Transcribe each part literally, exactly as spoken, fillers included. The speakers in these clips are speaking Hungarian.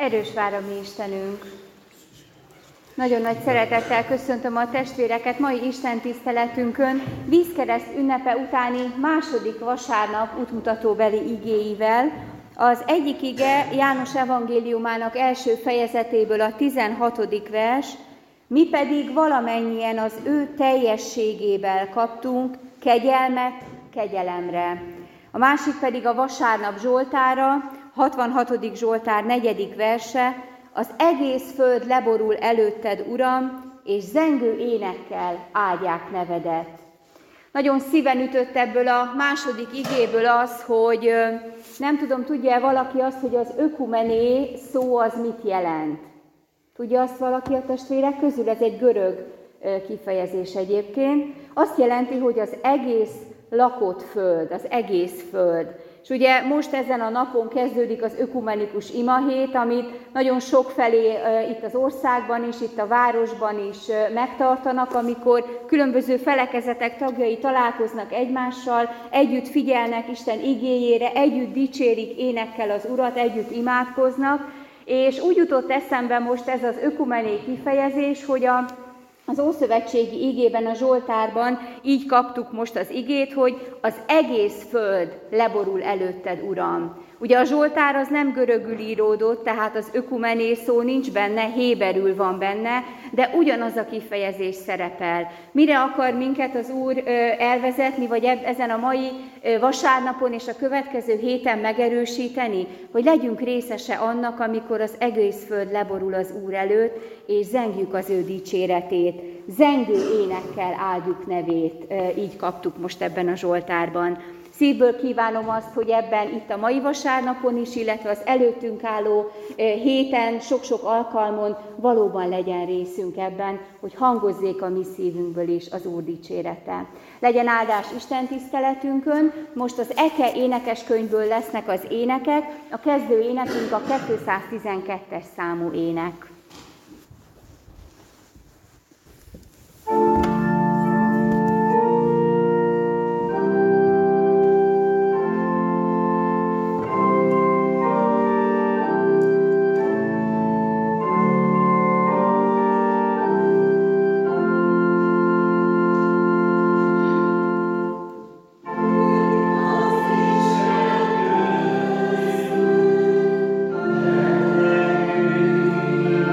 Erős vár a mi Istenünk! Nagyon nagy szeretettel köszöntöm a testvéreket mai istentiszteletünkön, vízkereszt ünnepe utáni második vasárnap útmutatóbeli igéivel. Az egyik ige János evangéliumának első fejezetéből a tizenhatodik vers, mi pedig valamennyien az ő teljességéből kaptunk kegyelmet kegyelemre. A másik pedig a vasárnap Zsoltára, hatvanhatodik Zsoltár negyedik verse, az egész föld leborul előtted, Uram, és zengő énekkel áldják nevedet. Nagyon szíven ütött ebből a második igéből az, hogy nem tudom, tudja-e valaki azt, hogy az ökumené szó az mit jelent? Tudja azt valaki a testvérek közül? Ez egy görög kifejezés egyébként. Azt jelenti, hogy az egész lakott föld, az egész föld. És ugye most ezen a napon kezdődik az ökumenikus imahét, amit nagyon sokfelé e, itt az országban is, itt a városban is e, megtartanak, amikor különböző felekezetek tagjai találkoznak egymással, együtt figyelnek Isten igéjére, együtt dicsérik énekkel az Urat, együtt imádkoznak, és úgy jutott eszembe most ez az ökumené kifejezés, hogy a Az Ószövetségi igében, a Zsoltárban így kaptuk most az igét, hogy az egész föld leborul előtted, Uram. Ugye a Zsoltár az nem görögül íródott, tehát az ökumené szó nincs benne, héberül van benne, de ugyanaz a kifejezés szerepel. Mire akar minket az Úr elvezetni, vagy ezen a mai vasárnapon és a következő héten megerősíteni, hogy legyünk részese annak, amikor az egész föld leborul az Úr előtt, és zengjük az ő dicséretét. Zengő énekkel áldjuk nevét, így kaptuk most ebben a Zsoltárban. Szívből kívánom azt, hogy ebben itt a mai vasárnapon is, illetve az előttünk álló héten, sok-sok alkalmon valóban legyen részünk ebben, hogy hangozzék a mi szívünkből is az Úr dicsérete. Legyen áldás Isten tiszteletünkön, most az Eke énekeskönyvből lesznek az énekek, a kezdő énekünk a kétszáztizenkettes számú ének. Thank you.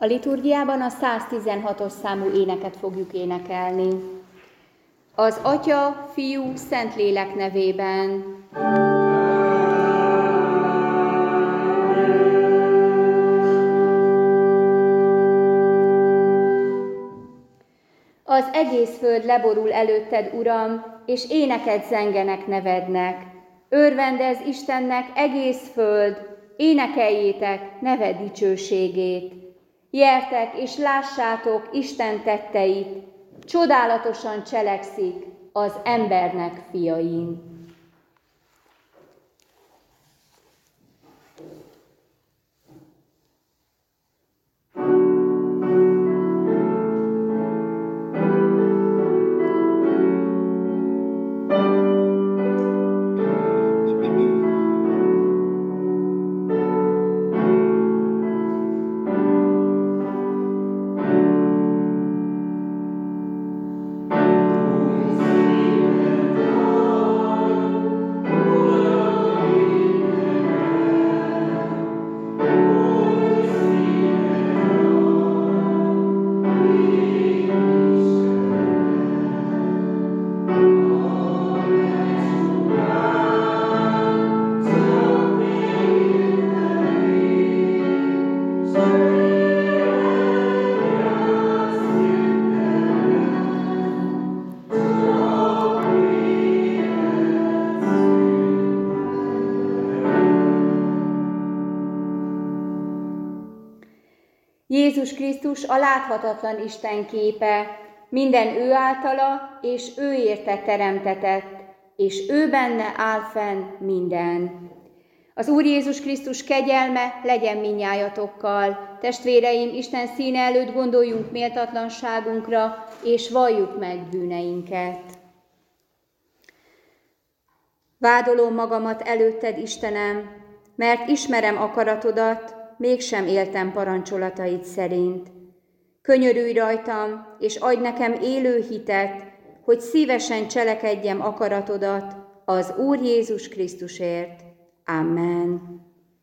A liturgiában a száztizenhatos számú éneket fogjuk énekelni. Az Atya, Fiú, Szentlélek nevében. Az egész föld leborul előtted, Uram, és éneket zengenek nevednek. Örvendezz Istennek egész föld, énekeljétek neved dicsőségét. Jertek és lássátok Isten tetteit, csodálatosan cselekszik az embernek fiain. Jézus Krisztus a láthatatlan Isten képe, minden ő általa és ő érte teremtetett, és ő benne áll fenn minden. Az Úr Jézus Krisztus kegyelme legyen mindnyájatokkal. Testvéreim, Isten színe előtt gondoljunk méltatlanságunkra, és valljuk meg bűneinket. Vádolom magamat előtted, Istenem, mert ismerem akaratodat, mégsem éltem parancsolataid szerint. Könyörülj rajtam, és adj nekem élő hitet, hogy szívesen cselekedjem akaratodat az Úr Jézus Krisztusért. Amen.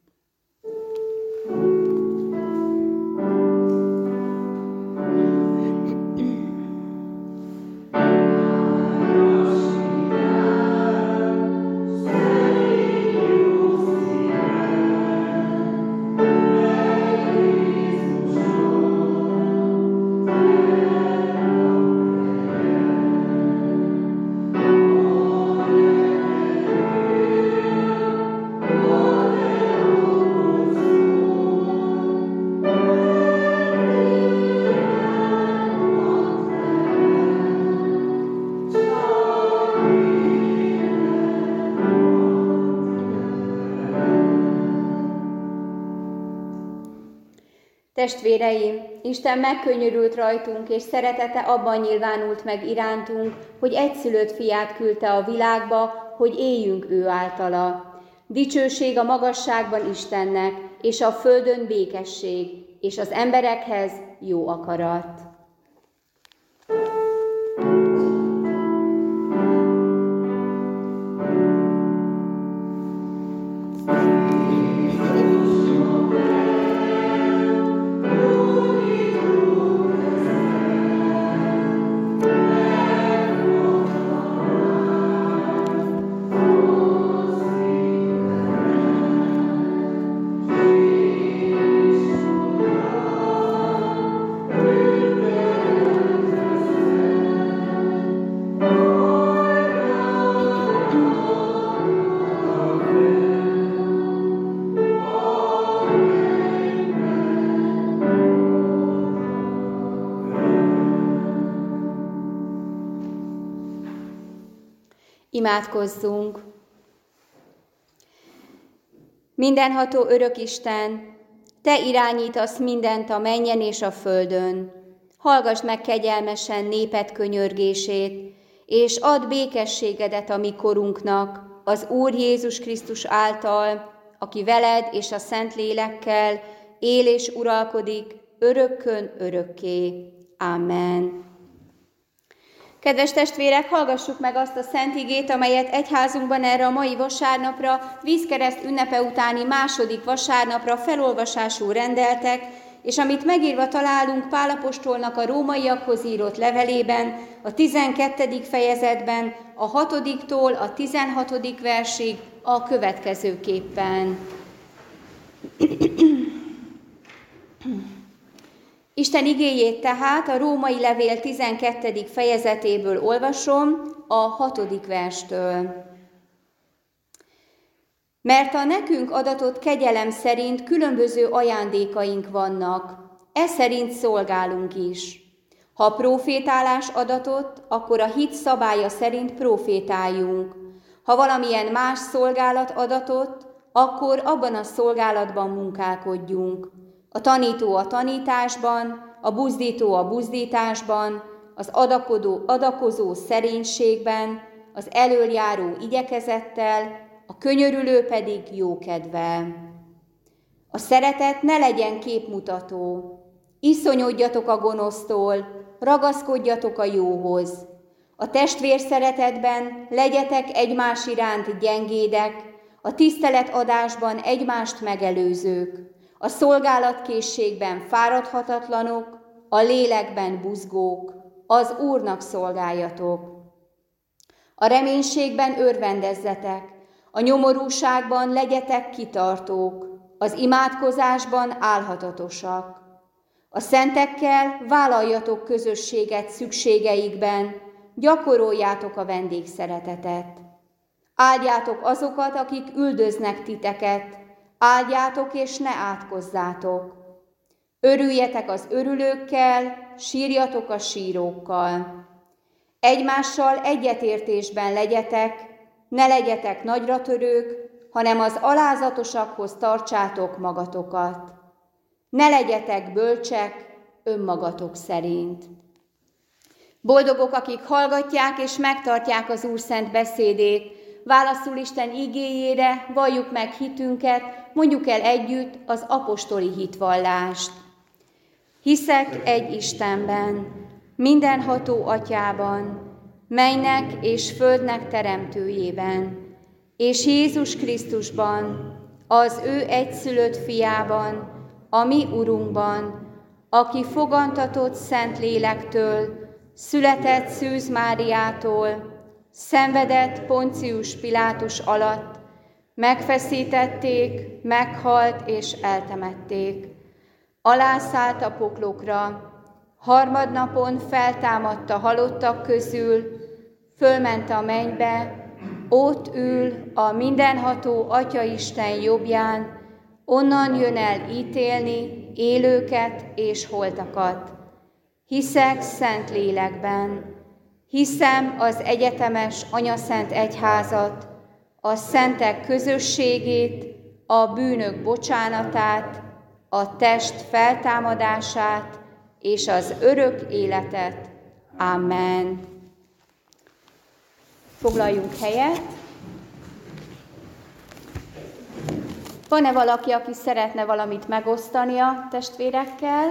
Testvéreim, Isten megkönyörült rajtunk, és szeretete abban nyilvánult meg irántunk, hogy egyszülött fiát küldte a világba, hogy éljünk ő általa. Dicsőség a magasságban Istennek, és a földön békesség, és az emberekhez jó akarat. Imádkozzunk! Mindenható örök Isten, Te irányítasz mindent a mennyen és a földön. Hallgass meg kegyelmesen néped könyörgését, és add békességedet a mi korunknak, az Úr Jézus Krisztus által, aki veled és a Szentlélekkel él és uralkodik örökkön örökké. Amen. Kedves testvérek, hallgassuk meg azt a szent igét, amelyet egyházunkban erre a mai vasárnapra, vízkereszt ünnepe utáni második vasárnapra felolvasású rendeltek, és amit megírva találunk Pál apostolnak a rómaiakhoz írott levelében, a tizenkettedik fejezetben, a hatodiktól a tizenhatodik versig a következőképpen. Isten igéjét tehát a római levél tizenkettedik fejezetéből olvasom, a hatodik verstől. Mert a nekünk adatott kegyelem szerint különböző ajándékaink vannak, e szerint szolgálunk is. Ha profétálás adatott, akkor a hit szabálya szerint profétáljunk. Ha valamilyen más szolgálat adatott, akkor abban a szolgálatban munkálkodjunk. A tanító a tanításban, a buzdító a buzdításban, az adakodó, adakozó szerénységben, az elöljáró igyekezettel, a könyörülő pedig jókedvel. A szeretet ne legyen képmutató. Iszonyodjatok a gonosztól, ragaszkodjatok a jóhoz. A testvér szeretetben legyetek egymás iránt gyengédek, a tiszteletadásban egymást megelőzők, a szolgálatkészségben fáradhatatlanok, a lélekben buzgók, az Úrnak szolgáljatok. A reménységben örvendezzetek, a nyomorúságban legyetek kitartók, az imádkozásban álhatatosak. A szentekkel vállaljatok közösséget szükségeikben, gyakoroljátok a vendégszeretetet. Áldjátok azokat, akik üldöznek titeket, áldjátok és ne átkozzátok. Örüljetek az örülőkkel, sírjatok a sírókkal. Egymással egyetértésben legyetek, ne legyetek nagyratörők, hanem az alázatosakhoz tartsátok magatokat. Ne legyetek bölcsek önmagatok szerint. Boldogok, akik hallgatják és megtartják az Úr szent beszédét, válaszul Isten igéjére, valljuk meg hitünket, mondjuk el együtt az apostoli hitvallást. Hiszek egy Istenben, mindenható Atyában, mennek és földnek teremtőjében, és Jézus Krisztusban, az ő egyszülött fiában, a mi Urunkban, aki fogantatott Szent Lélektől, született Szűz Máriától, szenvedett Poncius Pilátus alatt, megfeszítették, meghalt és eltemették. Alászállt a poklokra, harmadnapon feltámadt a halottak közül, fölment a mennybe, ott ül a mindenható Atyaisten jobbján, onnan jön el ítélni élőket és holtakat. Hiszek Szent Lélekben, hiszem az egyetemes anyaszent egyházat, a szentek közösségét, a bűnök bocsánatát, a test feltámadását és az örök életet. Amen. Foglaljunk helyet. Van-e valaki, aki szeretne valamit megosztani a testvérekkel?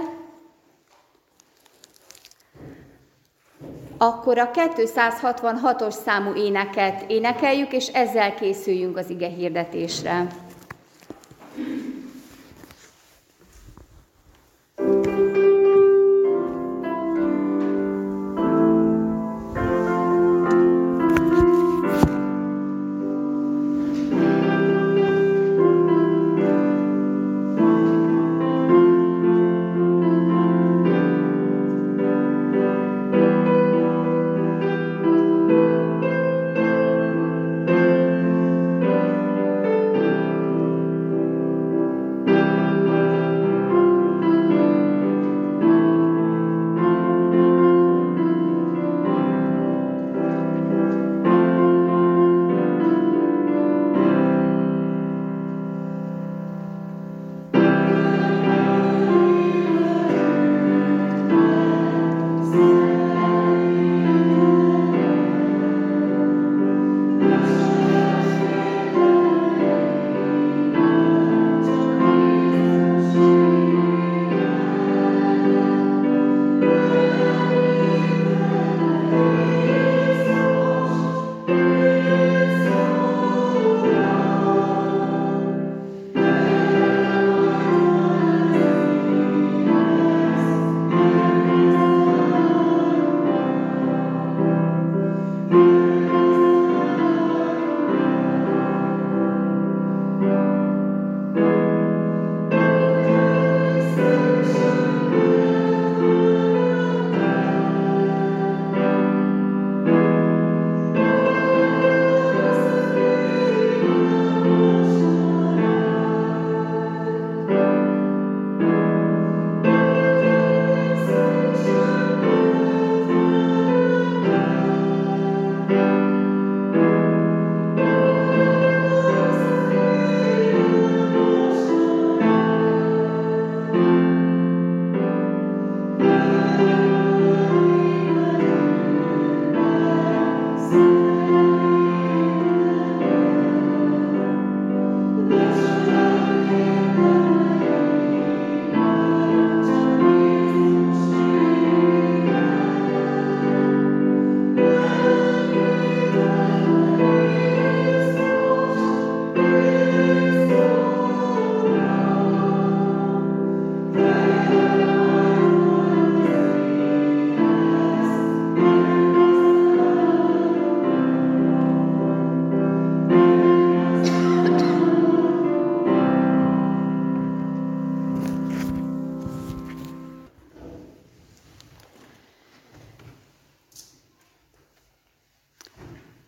Akkor a kétszázhatvanhatos számú éneket énekeljük, és ezzel készüljünk az ige hirdetésre.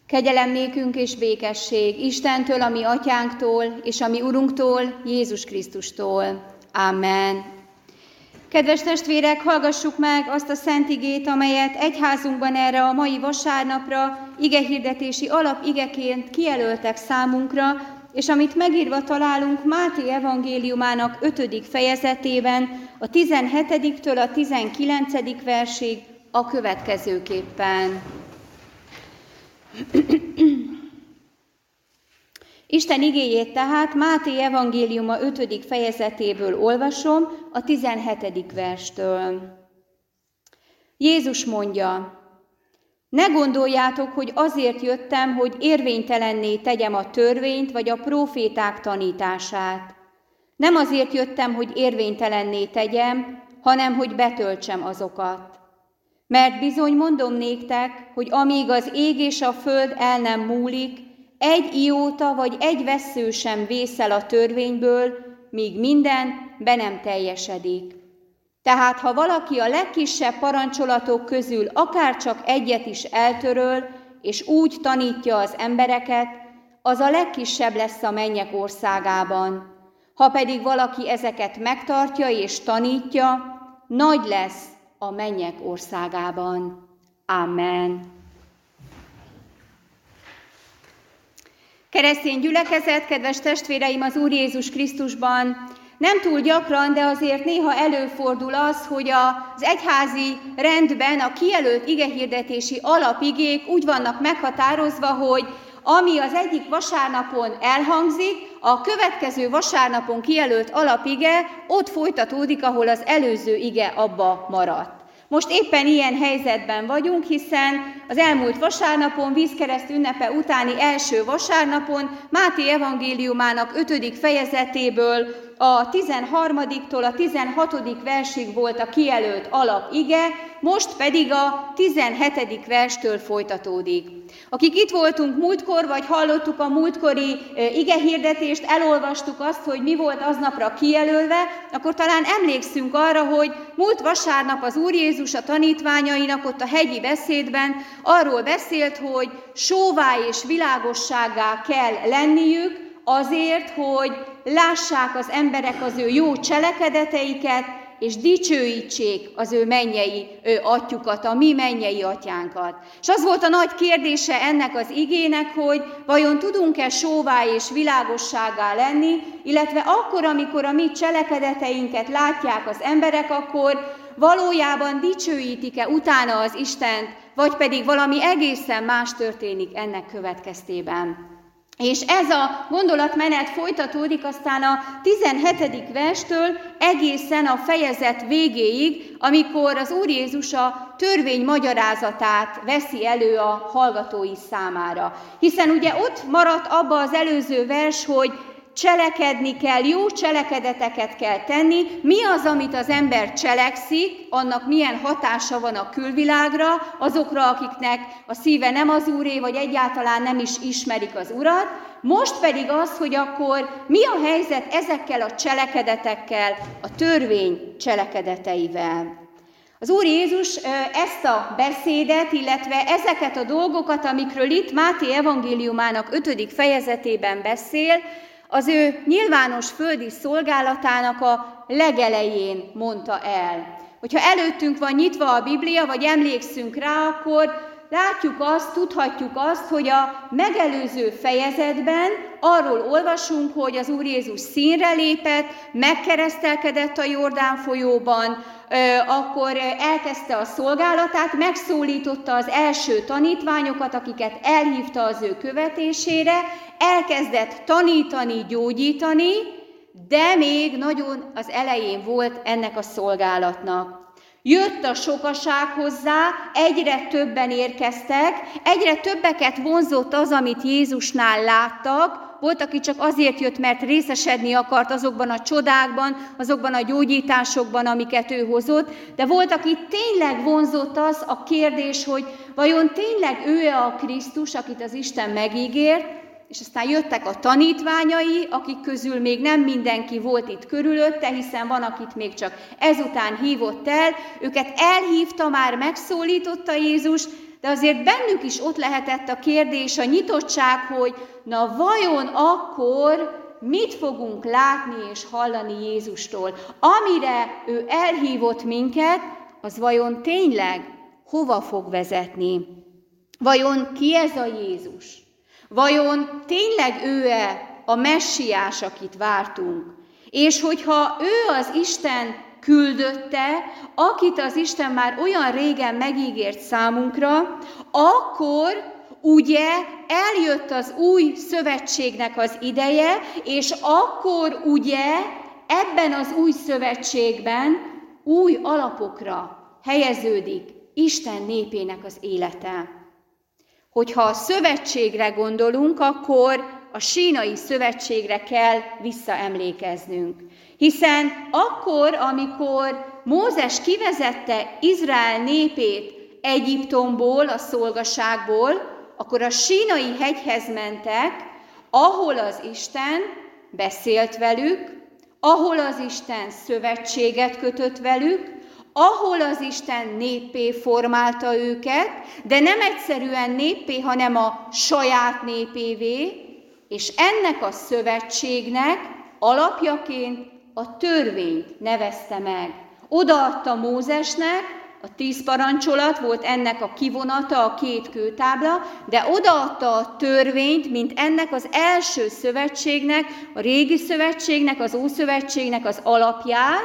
Kegyelem nékünk és békesség Istentől, a mi atyánktól, és a mi Urunktól, Jézus Krisztustól. Amen. Kedves testvérek, hallgassuk meg azt a szent igét, amelyet egyházunkban erre a mai vasárnapra igehirdetési alapigeként kijelöltek számunkra, és amit megírva találunk Máté evangéliumának ötödik fejezetében, a tizenhetediktől a tizenkilencedik versig a következőképpen. Isten igéjét tehát Máté evangéliuma ötödik fejezetéből olvasom, a tizenhetedik verstől. Jézus mondja: ne gondoljátok, hogy azért jöttem, hogy érvénytelenné tegyem a törvényt vagy a próféták tanítását. Nem azért jöttem, hogy érvénytelenné tegyem, hanem hogy betöltsem azokat. Mert bizony mondom néktek, hogy amíg az ég és a föld el nem múlik, egy ióta vagy egy vessző sem vészel a törvényből, míg minden be nem teljesedik. Tehát ha valaki a legkisebb parancsolatok közül akárcsak egyet is eltöröl, és úgy tanítja az embereket, az a legkisebb lesz a mennyek országában. Ha pedig valaki ezeket megtartja és tanítja, nagy lesz a mennyek országában. Amen. Keresztény gyülekezet, kedves testvéreim az Úr Jézus Krisztusban, nem túl gyakran, de azért néha előfordul az, hogy az egyházi rendben a kijelölt igehirdetési alapigék úgy vannak meghatározva, hogy ami az egyik vasárnapon elhangzik, a következő vasárnapon kijelölt alapige ott folytatódik, ahol az előző ige abba maradt. Most éppen ilyen helyzetben vagyunk, hiszen az elmúlt vasárnapon, vízkereszt ünnepe utáni első vasárnapon Máté evangéliumának ötödik fejezetéből a tizenharmadiktól a tizenhatodik versig volt a kijelölt alapige, most pedig a tizenhetedik verstől folytatódik. Akik itt voltunk múltkor, vagy hallottuk a múltkori igehirdetést, elolvastuk azt, hogy mi volt aznapra kijelölve, akkor talán emlékszünk arra, hogy múlt vasárnap az Úr Jézus a tanítványainak ott a hegyi beszédben arról beszélt, hogy sóvá és világossággá kell lenniük, azért, hogy lássák az emberek az ő jó cselekedeteiket, és dicsőítsék az ő mennyei ő atyukat, a mi mennyei atyánkat. És az volt a nagy kérdése ennek az igének, hogy vajon tudunk-e sóvá és világosságá lenni, illetve akkor, amikor a mi cselekedeteinket látják az emberek, akkor valójában dicsőítik-e utána az Istent, vagy pedig valami egészen más történik ennek következtében. És ez a gondolatmenet folytatódik aztán a tizenhetedik verstől egészen a fejezet végéig, amikor az Úr Jézus a törvény magyarázatát veszi elő a hallgatói számára. Hiszen ugye ott maradt abba az előző vers, hogy cselekedni kell, jó cselekedeteket kell tenni. Mi az, amit az ember cselekszik, annak milyen hatása van a külvilágra, azokra, akiknek a szíve nem az Úré, vagy egyáltalán nem is ismerik az Urat. Most pedig az, hogy akkor mi a helyzet ezekkel a cselekedetekkel, a törvény cselekedeteivel. Az Úr Jézus ezt a beszédet, illetve ezeket a dolgokat, amikről itt Máté evangéliumának ötödik fejezetében beszél, az ő nyilvános földi szolgálatának a legelején mondta el. Hogyha előttünk van nyitva a Biblia, vagy emlékszünk rá, akkor látjuk azt, tudhatjuk azt, hogy a megelőző fejezetben arról olvasunk, hogy az Úr Jézus színre lépett, megkeresztelkedett a Jordán folyóban, akkor elkezdte a szolgálatát, megszólította az első tanítványokat, akiket elhívta az ő követésére, elkezdett tanítani, gyógyítani, de még nagyon az elején volt ennek a szolgálatnak. Jött a sokaság hozzá, egyre többen érkeztek, egyre többeket vonzott az, amit Jézusnál láttak. Volt, aki csak azért jött, mert részesedni akart azokban a csodákban, azokban a gyógyításokban, amiket ő hozott, de volt, aki tényleg vonzott az a kérdés, hogy vajon tényleg ő-e a Krisztus, akit az Isten megígért, és aztán jöttek a tanítványai, akik közül még nem mindenki volt itt körülötte, hiszen van, akit még csak ezután hívott el, őket elhívta, már megszólította Jézus, De azért bennük is ott lehetett a kérdés, a nyitottság, hogy na vajon akkor mit fogunk látni és hallani Jézustól? Amire ő elhívott minket, az vajon tényleg hova fog vezetni? Vajon ki ez a Jézus? Vajon tényleg ő-e a messiás, akit vártunk? És hogyha ő az Isten küldötte, akit az Isten már olyan régen megígért számunkra, akkor ugye eljött az új szövetségnek az ideje, és akkor ugye ebben az új szövetségben új alapokra helyeződik Isten népének az élete. Hogyha a szövetségre gondolunk, akkor a sínai szövetségre kell visszaemlékeznünk. Hiszen akkor, amikor Mózes kivezette Izrael népét Egyiptomból, a szolgaságból, akkor a sínai hegyhez mentek, ahol az Isten beszélt velük, ahol az Isten szövetséget kötött velük, ahol az Isten néppé formálta őket, de nem egyszerűen néppé, hanem a saját népévé, és ennek a szövetségnek alapjaként a törvényt nevezte meg. Odaadta Mózesnek, a tíz parancsolat volt ennek a kivonata, a két kőtábla, de odaadta a törvényt, mint ennek az első szövetségnek, a régi szövetségnek, az Ószövetségnek az alapját,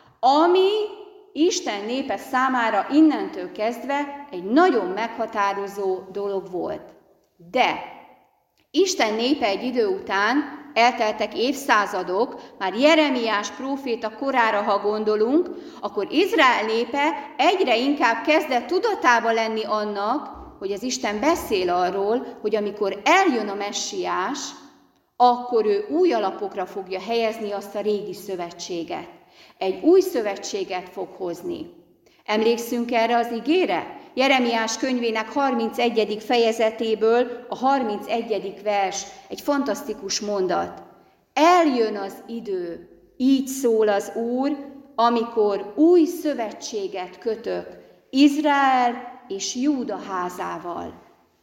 ami Isten népe számára innentől kezdve egy nagyon meghatározó dolog volt. De Isten népe egy idő után, elteltek évszázadok, már Jeremiás próféta korára, ha gondolunk, akkor Izrael népe egyre inkább kezdett tudatában lenni annak, hogy az Isten beszél arról, hogy amikor eljön a messiás, akkor ő új alapokra fogja helyezni azt a régi szövetséget. Egy új szövetséget fog hozni. Emlékszünk erre az igére? Jeremiás könyvének harmincegyedik fejezetéből a harmincegyedik vers, egy fantasztikus mondat. Eljön az idő, így szól az Úr, amikor új szövetséget kötök Izrael és Júda házával.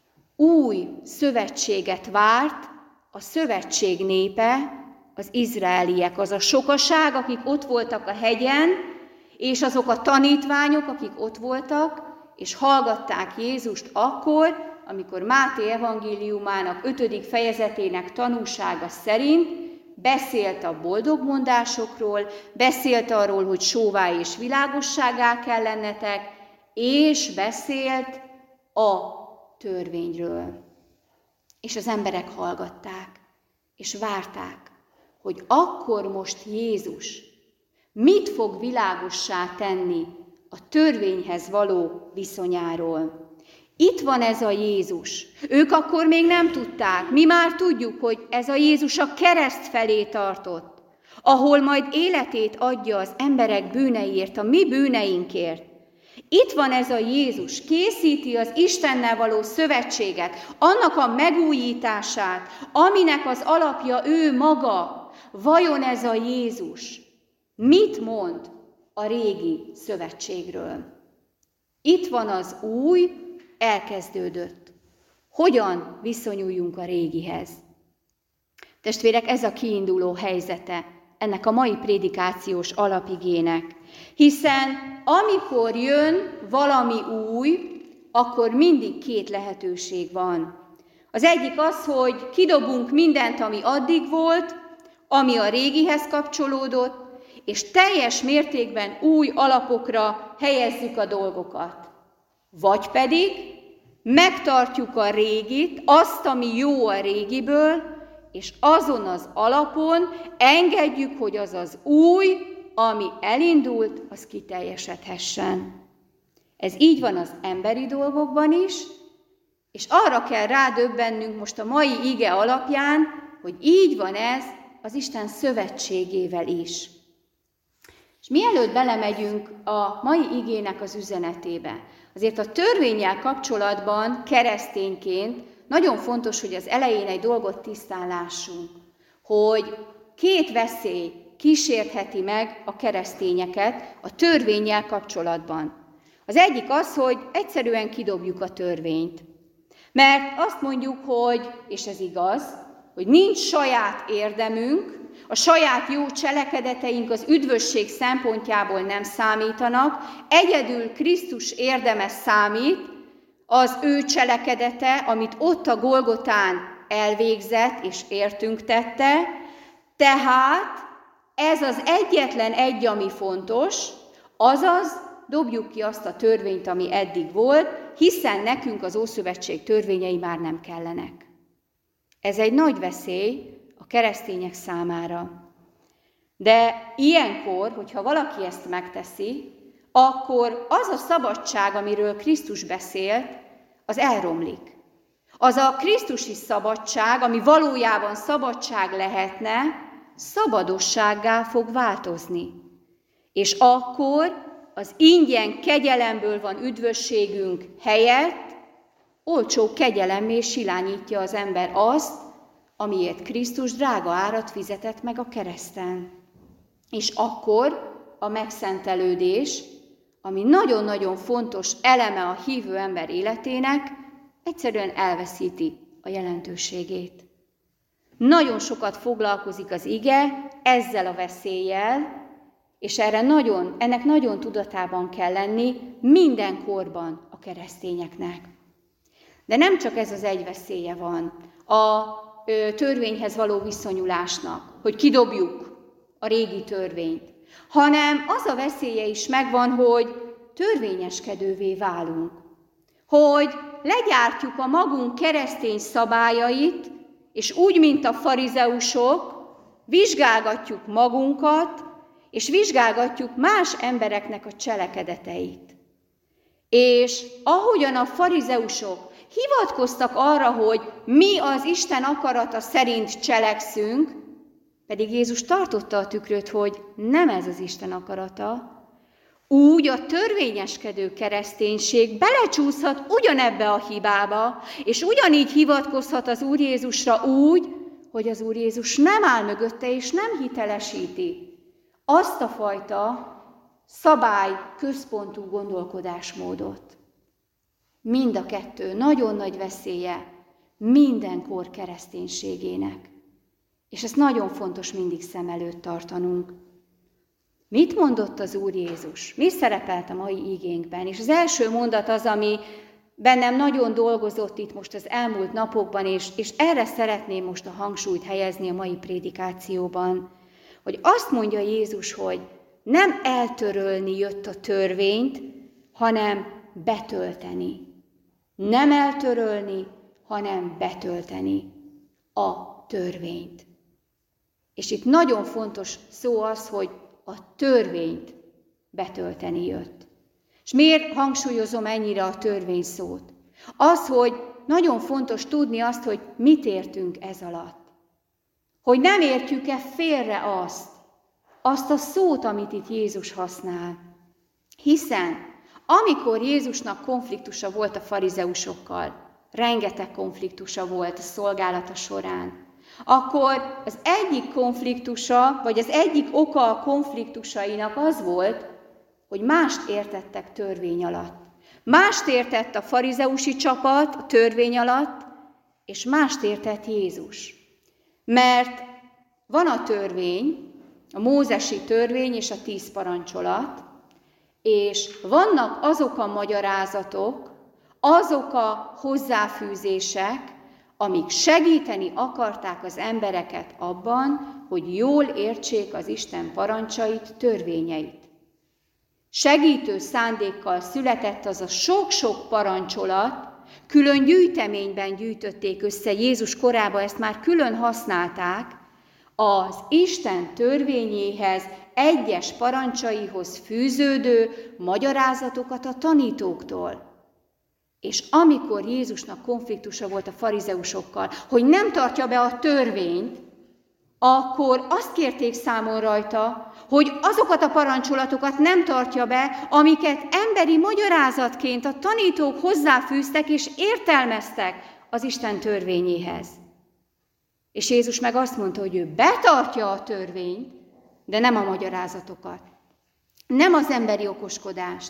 Új szövetséget várt a szövetség népe, az izraeliek, az a sokaság, akik ott voltak a hegyen, és azok a tanítványok, akik ott voltak, és hallgatták Jézust akkor, amikor Máté evangéliumának ötödik fejezetének tanúsága szerint beszélt a boldogmondásokról, beszélt arról, hogy sóvá és világosságá kell lennetek, és beszélt a törvényről. És az emberek hallgatták, és várták, hogy akkor most Jézus mit fog világossá tenni a törvényhez való viszonyáról. Itt van ez a Jézus. Ők akkor még nem tudták. Mi már tudjuk, hogy ez a Jézus a kereszt felé tartott, ahol majd életét adja az emberek bűneiért, a mi bűneinkért. Itt van ez a Jézus, készíti az Istennel való szövetséget, annak a megújítását, aminek az alapja ő maga. Vajon ez a Jézus mit mond a régi szövetségről? Itt van az új, elkezdődött. Hogyan viszonyuljunk a régihez? Testvérek, ez a kiinduló helyzete ennek a mai prédikációs alapigének. Hiszen amikor jön valami új, akkor mindig két lehetőség van. Az egyik az, hogy kidobunk mindent, ami addig volt, ami a régihez kapcsolódott, és teljes mértékben új alapokra helyezzük a dolgokat. Vagy pedig megtartjuk a régit, azt, ami jó a régiből, és azon az alapon engedjük, hogy az az új, ami elindult, az kiteljesedhessen. Ez így van az emberi dolgokban is, és arra kell rádöbbennünk most a mai ige alapján, hogy így van ez az Isten szövetségével is. És mielőtt belemegyünk a mai igének az üzenetébe, azért a törvénnyel kapcsolatban keresztényként nagyon fontos, hogy az elején egy dolgot tisztán lássunk, hogy két veszély kísértheti meg a keresztényeket a törvénnyel kapcsolatban. Az egyik az, hogy egyszerűen kidobjuk a törvényt. Mert azt mondjuk, hogy, és ez igaz, hogy nincs saját érdemünk, a saját jó cselekedeteink az üdvösség szempontjából nem számítanak, egyedül Krisztus érdeme számít, az ő cselekedete, amit ott a Golgotán elvégzett és értünk tette, tehát ez az egyetlen egy, ami fontos, azaz dobjuk ki azt a törvényt, ami eddig volt, hiszen nekünk az Ószövetség törvényei már nem kellenek. Ez egy nagy veszély a keresztények számára. De ilyenkor, hogyha valaki ezt megteszi, akkor az a szabadság, amiről Krisztus beszélt, az elromlik. Az a krisztusi szabadság, ami valójában szabadság lehetne, szabadossággá fog változni. És akkor az ingyen kegyelemből van üdvösségünk helyett, olcsó kegyelemmé silányítja az ember azt, amiért Krisztus drága árat fizetett meg a kereszten. És akkor a megszentelődés, ami nagyon-nagyon fontos eleme a hívő ember életének, egyszerűen elveszíti a jelentőségét. Nagyon sokat foglalkozik az ige ezzel a veszéllyel, és erre nagyon, ennek nagyon tudatában kell lenni minden korban a keresztényeknek. De nem csak ez az egy veszélye van a ö, törvényhez való viszonyulásnak, hogy kidobjuk a régi törvényt, hanem az a veszélye is megvan, hogy törvényeskedővé válunk, hogy legyártjuk a magunk keresztény szabályait, és úgy, mint a farizeusok, vizsgálgatjuk magunkat, és vizsgálgatjuk más embereknek a cselekedeteit. És ahogyan a farizeusok hivatkoztak arra, hogy mi az Isten akarata szerint cselekszünk, pedig Jézus tartotta a tükröt, hogy nem ez az Isten akarata, úgy a törvényeskedő kereszténység belecsúszhat ugyanebbe a hibába, és ugyanígy hivatkozhat az Úr Jézusra úgy, hogy az Úr Jézus nem áll mögötte és nem hitelesíti azt a fajta szabály központú gondolkodásmódot. Mind a kettő nagyon nagy veszélye minden kor kereszténységének. És ezt nagyon fontos mindig szem előtt tartanunk. Mit mondott az Úr Jézus? Mi szerepelt a mai igénkben? És az első mondat az, ami bennem nagyon dolgozott itt most az elmúlt napokban, és, és erre szeretném most a hangsúlyt helyezni a mai prédikációban, hogy azt mondja Jézus, hogy nem eltörölni jött a törvényt, hanem betölteni. Nem eltörölni, hanem betölteni a törvényt. És itt nagyon fontos szó az, hogy a törvényt betölteni jött. És miért hangsúlyozom ennyire a törvény szót? Az, hogy nagyon fontos tudni azt, hogy mit értünk ez alatt. Hogy nem értjük-e félre azt, azt a szót, amit itt Jézus használ. Hiszen amikor Jézusnak konfliktusa volt a farizeusokkal, rengeteg konfliktusa volt a szolgálata során, akkor az egyik konfliktusa, vagy az egyik oka a konfliktusainak az volt, hogy mást értettek törvény alatt. Mást értett a farizeusi csapat a törvény alatt, és mást értett Jézus. Mert van a törvény, a mózesi törvény és a tíz parancsolat, és vannak azok a magyarázatok, azok a hozzáfűzések, amik segíteni akarták az embereket abban, hogy jól értsék az Isten parancsait, törvényeit. Segítő szándékkal született az a sok-sok parancsolat, külön gyűjteményben gyűjtötték össze, Jézus korában ezt már külön használták, az Isten törvényéhez, egyes parancsaihoz fűződő magyarázatokat a tanítóktól. És amikor Jézusnak konfliktusa volt a farizeusokkal, hogy nem tartja be a törvényt, akkor azt kérték számon rajta, hogy azokat a parancsolatokat nem tartja be, amiket emberi magyarázatként a tanítók hozzáfűztek és értelmeztek az Isten törvényéhez. És Jézus meg azt mondta, hogy ő betartja a törvényt, de nem a magyarázatokat, nem az emberi okoskodást,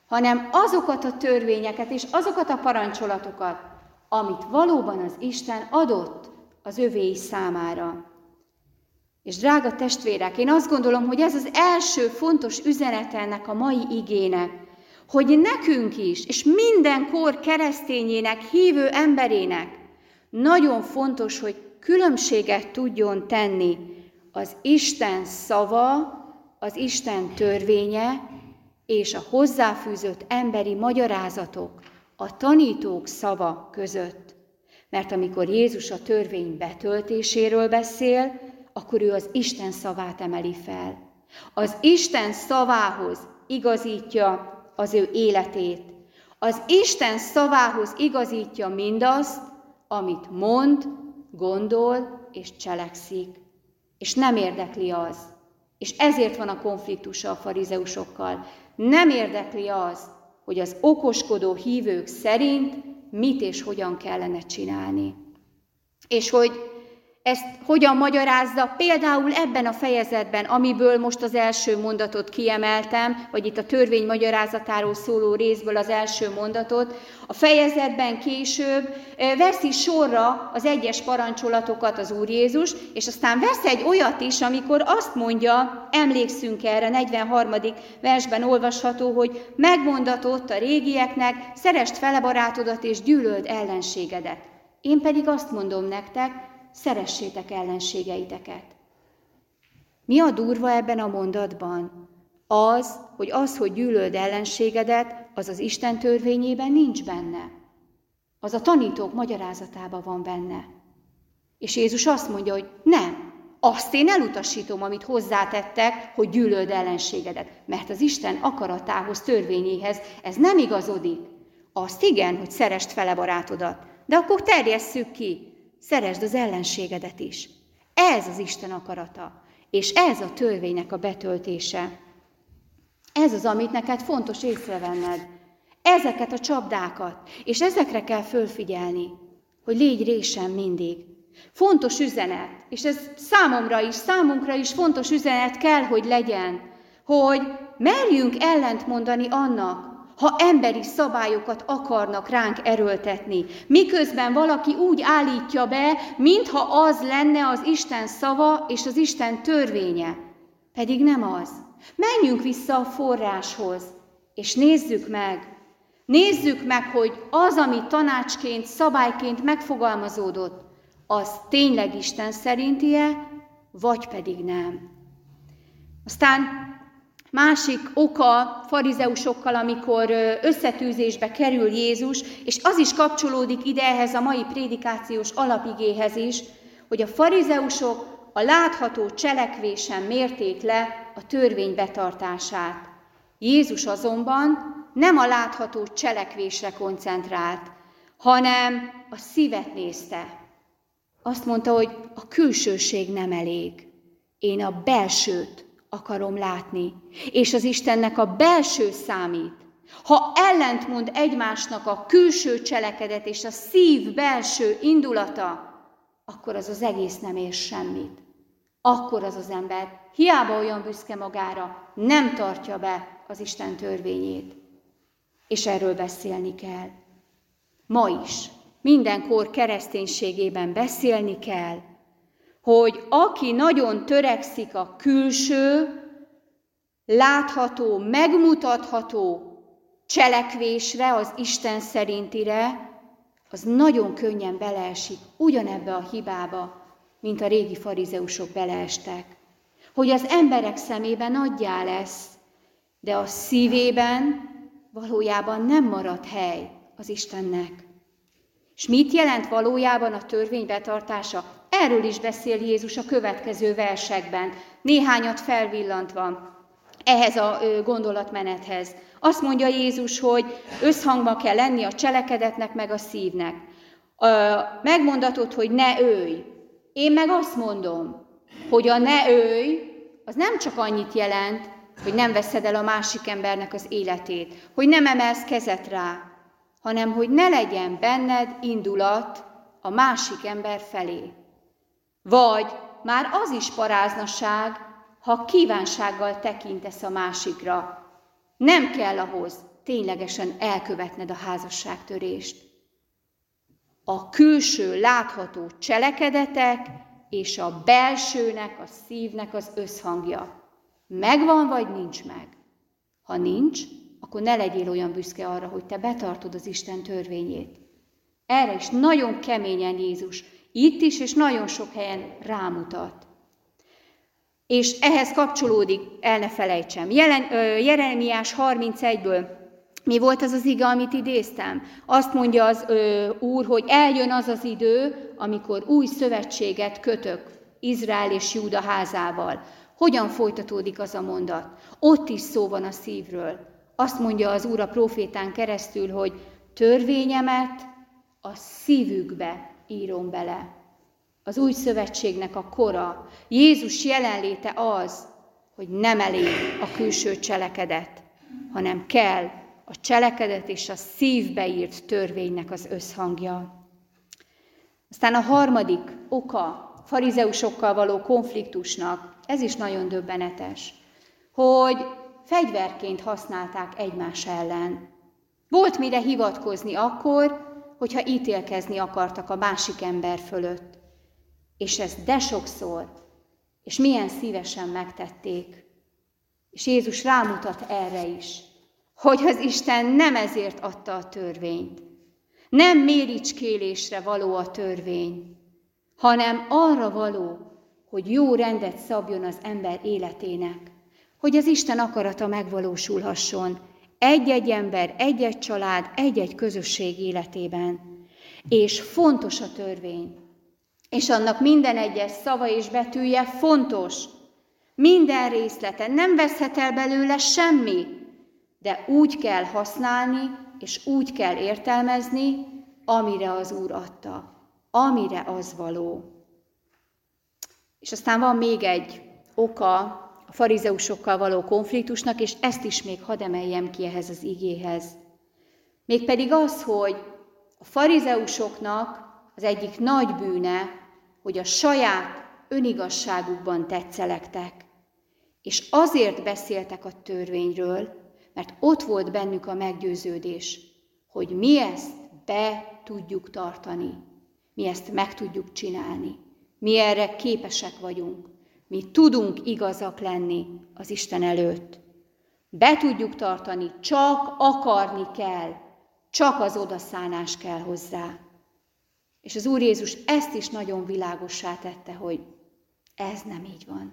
hanem azokat a törvényeket és azokat a parancsolatokat, amit valóban az Isten adott az övéi számára. És drága testvérek, én azt gondolom, hogy ez az első fontos üzenet ennek a mai igének, hogy nekünk is, és minden kor keresztényének, hívő emberének nagyon fontos, hogy különbséget tudjon tenni az Isten szava, az Isten törvénye és a hozzáfűzött emberi magyarázatok, a tanítók szava között. Mert amikor Jézus a törvény betöltéséről beszél, akkor ő az Isten szavát emeli fel. Az Isten szavához igazítja az ő életét. Az Isten szavához igazítja mindazt, amit mond, gondol és cselekszik. És nem érdekli az. És ezért van a konfliktusa a farizeusokkal. Nem érdekli az, hogy az okoskodó hívők szerint mit és hogyan kellene csinálni. És hogy ezt hogyan magyarázza például ebben a fejezetben, amiből most az első mondatot kiemeltem, vagy itt a törvény magyarázatáról szóló részből az első mondatot. A fejezetben később veszi sorra az egyes parancsolatokat az Úr Jézus, és aztán vesz egy olyat is, amikor azt mondja, emlékszünk erre, negyvenharmadik versben olvasható, hogy megmondatott a régieknek, szeresd fele barátodat és gyűlöld ellenségedet. Én pedig azt mondom nektek, szeressétek ellenségeiteket. Mi a durva ebben a mondatban? Az, hogy az, hogy gyűlöld ellenségedet, az az Isten törvényében nincs benne. Az a tanítók magyarázatában van benne. És Jézus azt mondja, hogy nem, azt én elutasítom, amit hozzátettek, hogy gyűlöld ellenségedet. Mert az Isten akaratához, törvényéhez ez nem igazodik. Azt igen, hogy szeresd fele barátodat, de akkor terjesszük ki. Szeresd az ellenségedet is. Ez az Isten akarata, és ez a törvénynek a betöltése. Ez az, amit neked fontos észrevenned. Ezeket a csapdákat, és ezekre kell fölfigyelni, hogy légy résen mindig. Fontos üzenet, és ez számomra is, számunkra is fontos üzenet kell, hogy legyen, hogy merjünk ellent mondani annak, ha emberi szabályokat akarnak ránk erőltetni, miközben valaki úgy állítja be, mintha az lenne az Isten szava és az Isten törvénye. Pedig nem az. Menjünk vissza a forráshoz, és nézzük meg. Nézzük meg, hogy az, ami tanácsként, szabályként megfogalmazódott, az tényleg Isten szerinti-e, vagy pedig nem. Aztán másik oka farizeusokkal, amikor összetűzésbe kerül Jézus, és az is kapcsolódik ide ehhez a mai prédikációs alapigéhez is, hogy a farizeusok a látható cselekvésen mérték le a törvény betartását. Jézus azonban nem a látható cselekvésre koncentrált, hanem a szívet nézte. Azt mondta, hogy a külsőség nem elég. Én a belsőt akarom látni, és az Istennek a belső számít. Ha ellentmond egymásnak a külső cselekedet és a szív belső indulata, akkor az az egész nem ér semmit. Akkor az az ember hiába olyan büszke magára, nem tartja be az Isten törvényét. És erről beszélni kell. Ma is, mindenkor kereszténységében beszélni kell, hogy aki nagyon törekszik a külső, látható, megmutatható cselekvésre, az Isten szerintire, az nagyon könnyen beleesik ugyanebbe a hibába, mint a régi farizeusok beleestek. Hogy az emberek szemében nagyjá lesz, de a szívében valójában nem marad hely az Istennek. És mit jelent valójában a törvény betartása? Erről is beszél Jézus a következő versekben, néhányat felvillantva ehhez a gondolatmenethez. Azt mondja Jézus, hogy összhangban kell lenni a cselekedetnek meg a szívnek. Megmondatod, hogy ne ölj. Én meg azt mondom, hogy a ne ölj, az nem csak annyit jelent, hogy nem veszed el a másik embernek az életét, hogy nem emelsz kezet rá, hanem hogy ne legyen benned indulat a másik ember felé. Vagy már az is paráznaság, ha kívánsággal tekintesz a másikra. Nem kell ahhoz ténylegesen elkövetned a házasságtörést. A külső látható cselekedetek és a belsőnek, a szívnek az összhangja. Megvan, vagy nincs meg? Ha nincs, akkor ne legyél olyan büszke arra, hogy te betartod az Isten törvényét. Erre is nagyon keményen Jézus itt is, és nagyon sok helyen rámutat. És ehhez kapcsolódik, el ne felejtsem, Jelen, ö, Jeremiás harmincegyből mi volt az az ige, amit idéztem? Azt mondja az ö, Úr, hogy eljön az az idő, amikor új szövetséget kötök Izrael és Júda házával. Hogyan folytatódik az a mondat? Ott is szó van a szívről. Azt mondja az Úr a prófétán keresztül, hogy törvényemet a szívükbe írom bele. Az új szövetségnek a kora, Jézus jelenléte az, hogy nem elég a külső cselekedet, hanem kell a cselekedet és a szívbe írt törvénynek az összhangja. Aztán a harmadik oka farizeusokkal való konfliktusnak, ez is nagyon döbbenetes, hogy fegyverként használták egymás ellen. Volt mire hivatkozni akkor, hogyha ítélkezni akartak a másik ember fölött. És ezt de sokszor, és milyen szívesen megtették. És Jézus rámutat erre is, hogy az Isten nem ezért adta a törvényt. Nem méricskélésre való a törvény, hanem arra való, hogy jó rendet szabjon az ember életének, hogy az Isten akarata megvalósulhasson egy-egy ember, egy-egy család, egy-egy közösség életében. És fontos a törvény, és annak minden egyes szava és betűje fontos, minden részlete, nem veszhet el belőle semmi, de úgy kell használni, és úgy kell értelmezni, amire az Úr adta, amire az való. És aztán van még egy oka a farizeusokkal való konfliktusnak, és ezt is még hadd emeljem ki ehhez az igéhez. Mégpedig az, hogy a farizeusoknak az egyik nagy bűne, hogy a saját önigazságukban tetszelektek, és azért beszéltek a törvényről, mert ott volt bennük a meggyőződés, hogy mi ezt be tudjuk tartani, mi ezt meg tudjuk csinálni, mi erre képesek vagyunk, mi tudunk igazak lenni az Isten előtt. Be tudjuk tartani, csak akarni kell, csak az odaszánás kell hozzá. És az Úr Jézus ezt is nagyon világossá tette, hogy ez nem így van.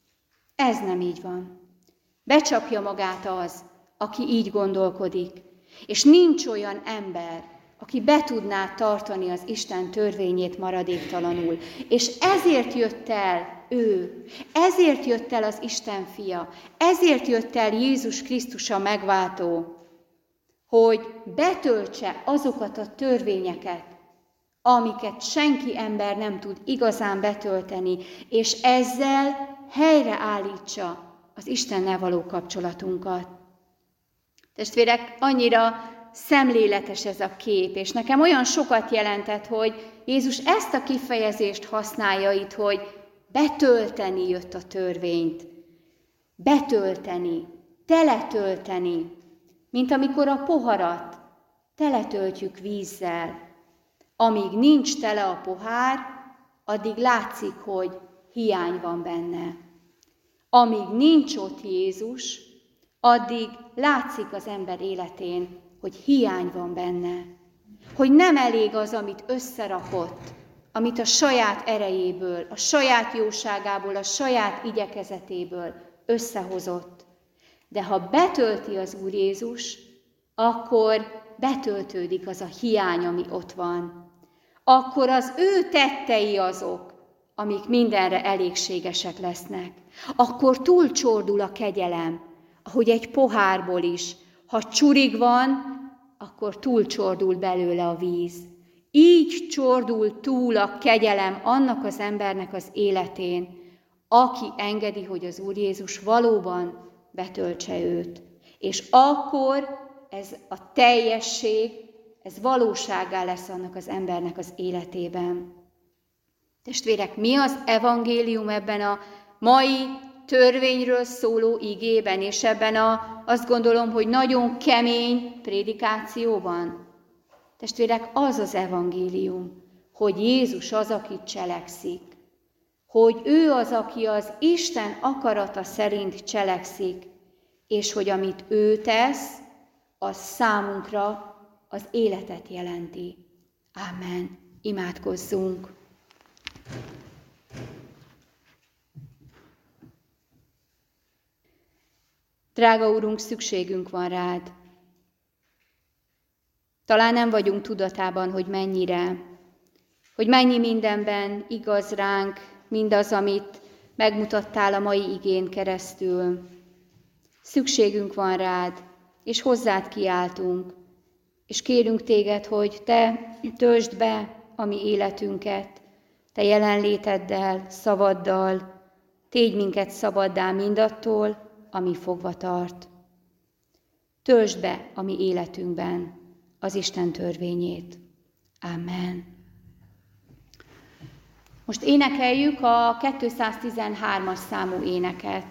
Ez nem így van. Becsapja magát az, aki így gondolkodik. És nincs olyan ember, aki be tudná tartani az Isten törvényét maradéktalanul. És ezért jött el ő, ezért jött el az Isten fia, ezért jött el Jézus Krisztus a megváltó, hogy betöltse azokat a törvényeket, amiket senki ember nem tud igazán betölteni, és ezzel helyreállítsa az Istennel való kapcsolatunkat. Testvérek, annyira szemléletes ez a kép, és nekem olyan sokat jelentett, hogy Jézus ezt a kifejezést használja itt, hogy betölteni jött a törvényt. Betölteni, teletölteni, mint amikor a poharat teletöltjük vízzel. Amíg nincs tele a pohár, addig látszik, hogy hiány van benne. Amíg nincs ott Jézus, addig látszik az ember életén, hogy hiány van benne. Hogy nem elég az, amit összerakott, amit a saját erejéből, a saját jóságából, a saját igyekezetéből összehozott. De ha betölti az Úr Jézus, akkor betöltődik az a hiány, ami ott van. Akkor az ő tettei azok, amik mindenre elégségesek lesznek. Akkor túlcsordul a kegyelem, ahogy egy pohárból is. Ha csurig van, akkor túlcsordul belőle a víz. Így csordul túl a kegyelem annak az embernek az életén, aki engedi, hogy az Úr Jézus valóban betöltse őt. És akkor ez a teljesség, ez valósággá lesz annak az embernek az életében. Testvérek, mi az evangélium ebben a mai törvényről szóló igében, és ebben a, azt gondolom, hogy nagyon kemény prédikációban. Testvérek, az az evangélium, hogy Jézus az, aki cselekszik. Hogy ő az, aki az Isten akarata szerint cselekszik, és hogy amit ő tesz, az számunkra az életet jelenti. Ámen. Imádkozzunk. Drága Úrunk, szükségünk van rád. Talán nem vagyunk tudatában, hogy mennyire, hogy mennyi mindenben igaz ránk mindaz, amit megmutattál a mai igén keresztül. Szükségünk van rád, és hozzád kiáltunk, és kérünk téged, hogy te töltsd be a mi életünket, te jelenléteddel, szavaddal, tégy minket szabaddá mindattól, ami fogva tart. Töltsd be a mi életünkben az Isten törvényét. Amen. Most énekeljük a kétszáztizenhármas számú éneket.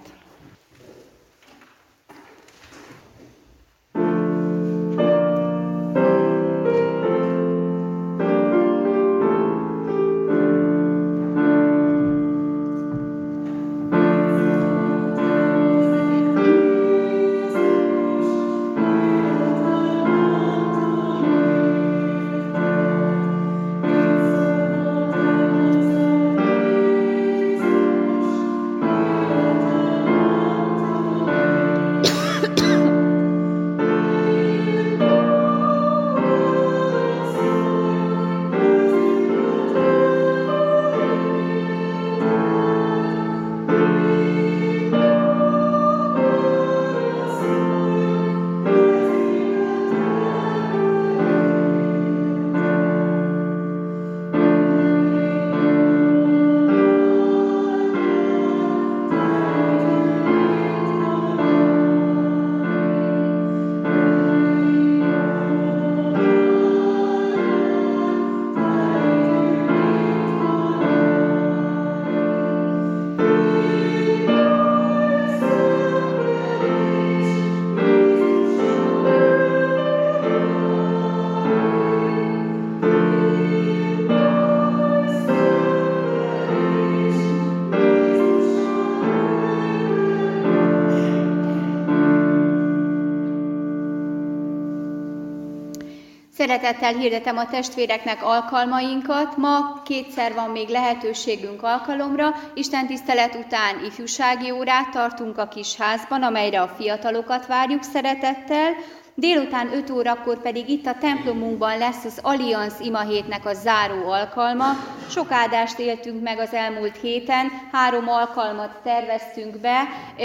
Szeretettel hirdetem a testvéreknek alkalmainkat. Ma kétszer van még lehetőségünk alkalomra. Istentisztelet után ifjúsági órát tartunk a kis házban, amelyre a fiatalokat várjuk szeretettel. Délután öt órakor pedig itt a templomunkban lesz az Allianz imahétnek a záró alkalma. Sok áldást éltünk meg az elmúlt héten, három alkalmat terveztünk be,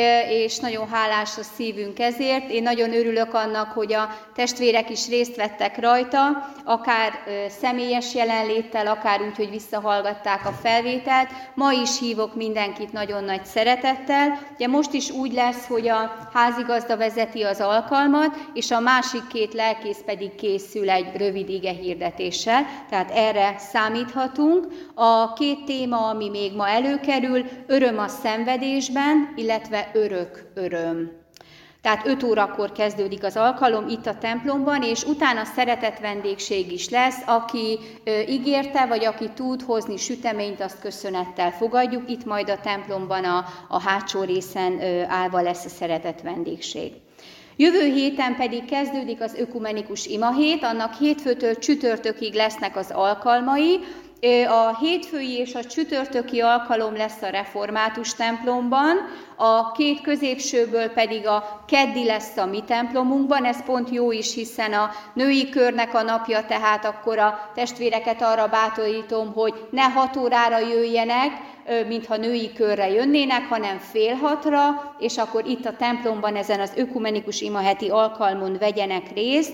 és nagyon hálás a szívünk ezért. Én nagyon örülök annak, hogy a testvérek is részt vettek rajta, akár személyes jelenléttel, akár úgy, hogy visszahallgatták a felvételt. Ma is hívok mindenkit nagyon nagy szeretettel. Ugye most is úgy lesz, hogy a házigazda vezeti az alkalmat, és a a másik két lelkész pedig készül egy rövid igehirdetéssel, tehát erre számíthatunk. A két téma, ami még ma előkerül, öröm a szenvedésben, illetve örök öröm. Tehát öt órakor kezdődik az alkalom itt a templomban, és utána szeretett vendégség is lesz, aki ö, ígérte, vagy aki tud hozni süteményt, azt köszönettel fogadjuk. Itt majd a templomban a, a hátsó részen ö, állva lesz a szeretett vendégség. Jövő héten pedig kezdődik az ökumenikus imahét, annak hétfőtől csütörtökig lesznek az alkalmai. A hétfői és a csütörtöki alkalom lesz a református templomban, a két középsőből pedig a keddi lesz a mi templomunkban, ez pont jó is, hiszen a női körnek a napja, tehát akkor a testvéreket arra bátorítom, hogy ne hat órára jöjjenek, mintha női körre jönnének, hanem fél hatra, és akkor itt a templomban ezen az ökumenikus imaheti alkalmon vegyenek részt.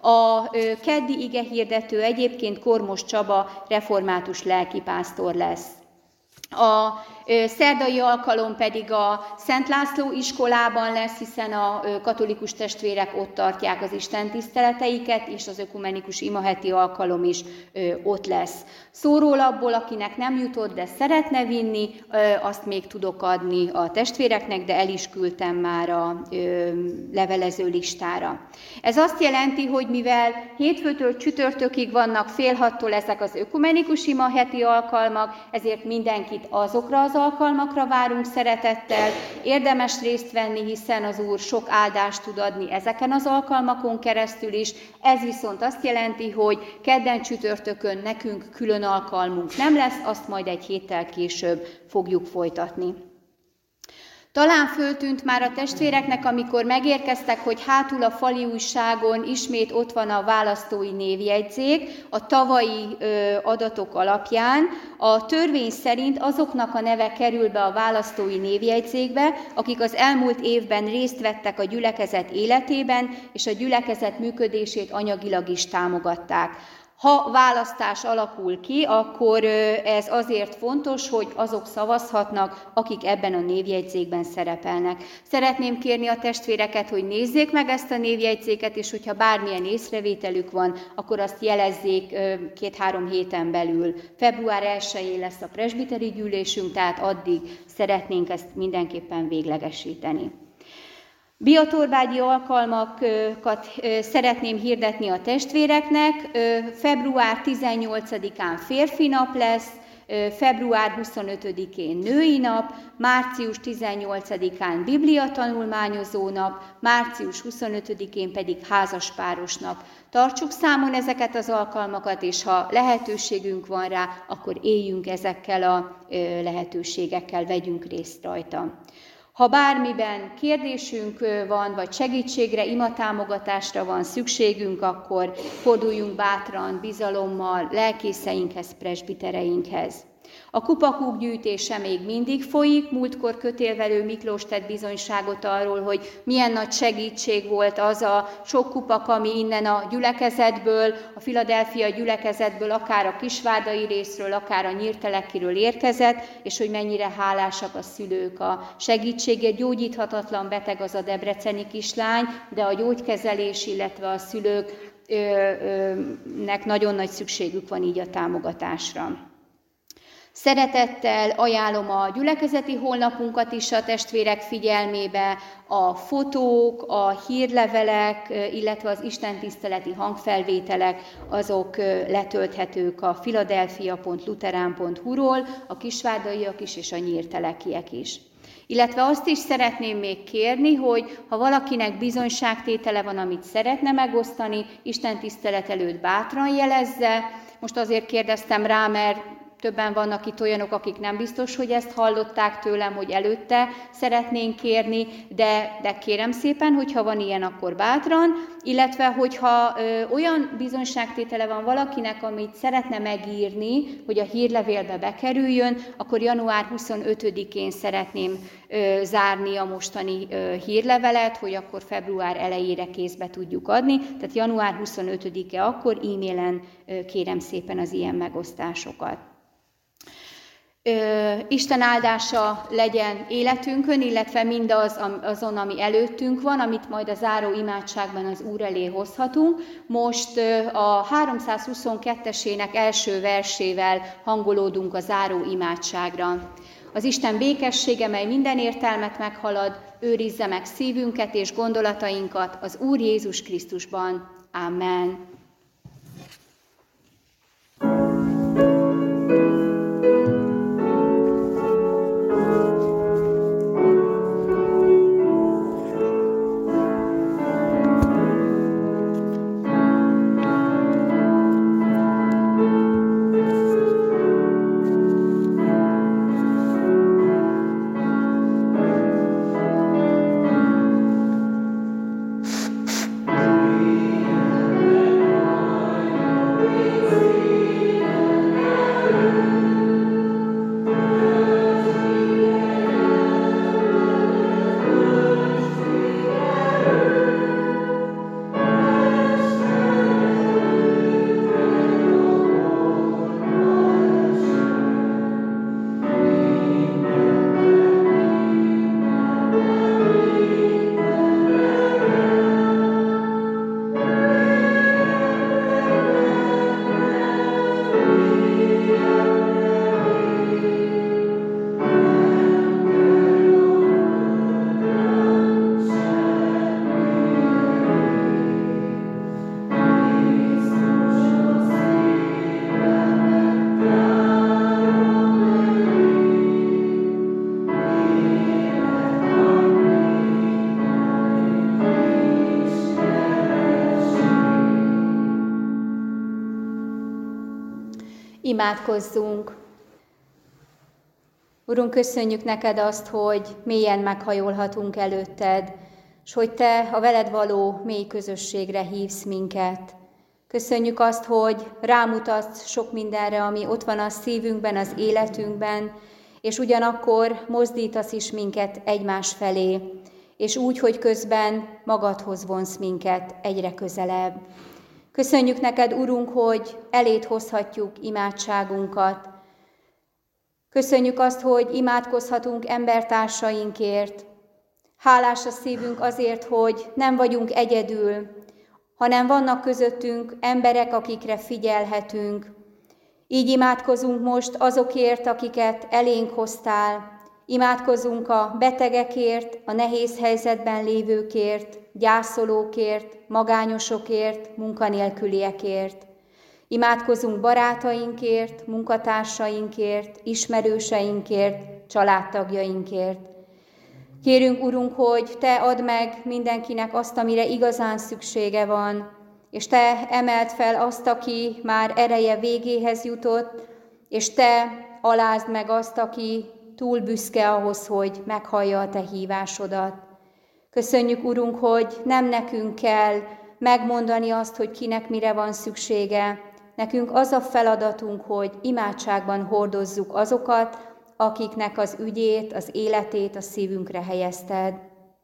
A keddi igehirdető egyébként Kormos Csaba református lelkipásztor lesz. A szerdai alkalom pedig a Szent László iskolában lesz, hiszen a katolikus testvérek ott tartják az istentiszteleteiket, és az ökumenikus imaheti alkalom is ott lesz. Szórólapból, akinek nem jutott, de szeretne vinni, azt még tudok adni a testvéreknek, de el is küldtem már a levelező listára. Ez azt jelenti, hogy mivel hétfőtől csütörtökig vannak fél hattól ezek az ökumenikus imaheti alkalmak, ezért mindenkit azokra az alkalmakra várunk szeretettel. Érdemes részt venni, hiszen az Úr sok áldást tud adni ezeken az alkalmakon keresztül is. Ez viszont azt jelenti, hogy kedden csütörtökön nekünk külön alkalmunk nem lesz, azt majd egy héttel később fogjuk folytatni. Talán föltűnt már a testvéreknek, amikor megérkeztek, hogy hátul a fali újságon ismét ott van a választói névjegyzék, a tavalyi ö, adatok alapján. A törvény szerint azoknak a neve kerül be a választói névjegyzékbe, akik az elmúlt évben részt vettek a gyülekezet életében, és a gyülekezet működését anyagilag is támogatták. Ha választás alakul ki, akkor ez azért fontos, hogy azok szavazhatnak, akik ebben a névjegyzékben szerepelnek. Szeretném kérni a testvéreket, hogy nézzék meg ezt a névjegyzéket, és hogyha bármilyen észrevételük van, akkor azt jelezzék két-három héten belül. február elsején lesz a presbiteri gyűlésünk, tehát addig szeretnénk ezt mindenképpen véglegesíteni. Biatorbágyi alkalmakat szeretném hirdetni a testvéreknek. február tizennyolcadikán férfi nap lesz, február huszonötödikén női nap, március tizennyolcadikán bibliatanulmányozó nap, március huszonötödikén pedig házaspáros nap. Tartsuk számon ezeket az alkalmakat, és ha lehetőségünk van rá, akkor éljünk ezekkel a lehetőségekkel, vegyünk részt rajta. Ha bármiben kérdésünk van, vagy segítségre, imatámogatásra van szükségünk, akkor forduljunk bátran, bizalommal, lelkészeinkhez, presbitereinkhez. A kupakúk gyűjtése még mindig folyik. Múltkor Kötélvelő Miklós tett bizonyságot arról, hogy milyen nagy segítség volt az a sok kupak, ami innen a gyülekezetből, a Philadelphia gyülekezetből, akár a kisvárdai részről, akár a Nyírtelekiről érkezett, és hogy mennyire hálásak a szülők a segítségért. Gyógyíthatatlan beteg az a debreceni kislány, de a gyógykezelés, illetve a szülőknek nagyon nagy szükségük van így a támogatásra. Szeretettel ajánlom a gyülekezeti honlapunkat is a testvérek figyelmébe, a fotók, a hírlevelek, illetve az istentiszteleti hangfelvételek, azok letölthetők a philadelphia pont luterán pont hu-ról, a kisvárdaiak is és a nyírtelekiek is. Illetve azt is szeretném még kérni, hogy ha valakinek bizonyságtétele van, amit szeretne megosztani, istentisztelet előtt bátran jelezze. Most azért kérdeztem rá, mert többen vannak itt olyanok, akik nem biztos, hogy ezt hallották tőlem, hogy előtte szeretnénk kérni, de, de kérem szépen, hogyha van ilyen, akkor bátran, illetve hogyha ö, olyan bizonyságtétele van valakinek, amit szeretne megírni, hogy a hírlevélbe bekerüljön, akkor január huszonötödikén szeretném ö, zárni a mostani ö, hírlevelet, hogy akkor február elejére kézbe tudjuk adni, tehát január huszonötödike, akkor e-mailen ö, kérem szépen az ilyen megosztásokat. Ö, Isten áldása legyen életünkön, illetve mindaz azon, ami előttünk van, amit majd a záró imádságban az Úr elé hozhatunk. Most ö, a háromszázhuszonkettes első versével hangolódunk a záró imádságra. Az Isten békessége, mely minden értelmet meghalad, őrizze meg szívünket és gondolatainkat az Úr Jézus Krisztusban. Amen. We Imádkozzunk! Urunk, köszönjük neked azt, hogy mélyen meghajolhatunk előtted, és hogy te a veled való mély közösségre hívsz minket. Köszönjük azt, hogy rámutatsz sok mindenre, ami ott van a szívünkben, az életünkben, és ugyanakkor mozdítasz is minket egymás felé, és úgy, hogy közben magadhoz vonsz minket egyre közelebb. Köszönjük neked, Urunk, hogy eléd hozhatjuk imádságunkat. Köszönjük azt, hogy imádkozhatunk embertársainkért. Hálás a szívünk azért, hogy nem vagyunk egyedül, hanem vannak közöttünk emberek, akikre figyelhetünk. Így imádkozunk most azokért, akiket elénk hoztál. Imádkozunk a betegekért, a nehéz helyzetben lévőkért, gyászolókért, magányosokért, munkanélküliekért. Imádkozunk barátainkért, munkatársainkért, ismerőseinkért, családtagjainkért. Kérünk, Urunk, hogy te add meg mindenkinek azt, amire igazán szüksége van, és te emeld fel azt, aki már ereje végéhez jutott, és te alázd meg azt, aki túl büszke ahhoz, hogy meghallja a te hívásodat. Köszönjük, Urunk, hogy nem nekünk kell megmondani azt, hogy kinek mire van szüksége. Nekünk az a feladatunk, hogy imádságban hordozzuk azokat, akiknek az ügyét, az életét a szívünkre helyezted.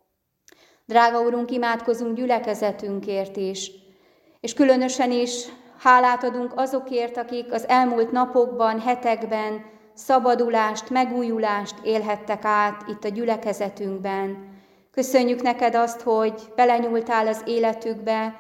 Drága Urunk, imádkozunk gyülekezetünkért is, és különösen is hálát adunk azokért, akik az elmúlt napokban, hetekben szabadulást, megújulást élhettek át itt a gyülekezetünkben. Köszönjük neked azt, hogy belenyúltál az életükbe,